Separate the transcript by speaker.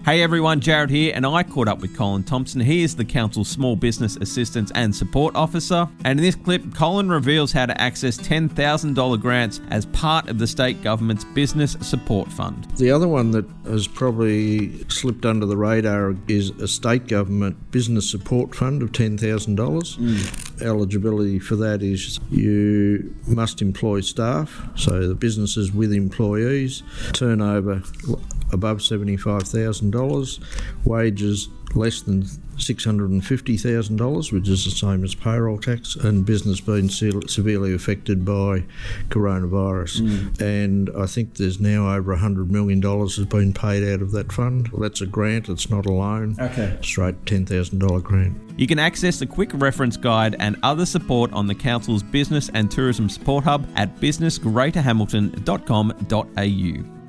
Speaker 1: Hey everyone, Jared here, and I caught up with Colin Thompson. He is the Council's Small Business Assistance and Support Officer. And in this clip, Colin reveals how to access $10,000 grants as part of the state government's Business Support Fund.
Speaker 2: The other one that has probably slipped under the radar is a state government business support fund of $10,000. Eligibility for that is you must employ staff, so the businesses with employees, turnover above $75,000, wages less than $650,000, which is the same as payroll tax, and business being severely affected by coronavirus. And I think there's now over $100 million has been paid out of that fund. That's a grant, it's not a loan. Okay. Straight $10,000 grant.
Speaker 1: You can access the quick reference guide and other support on the Council's Business and Tourism Support Hub at businessgreaterhamilton.com.au.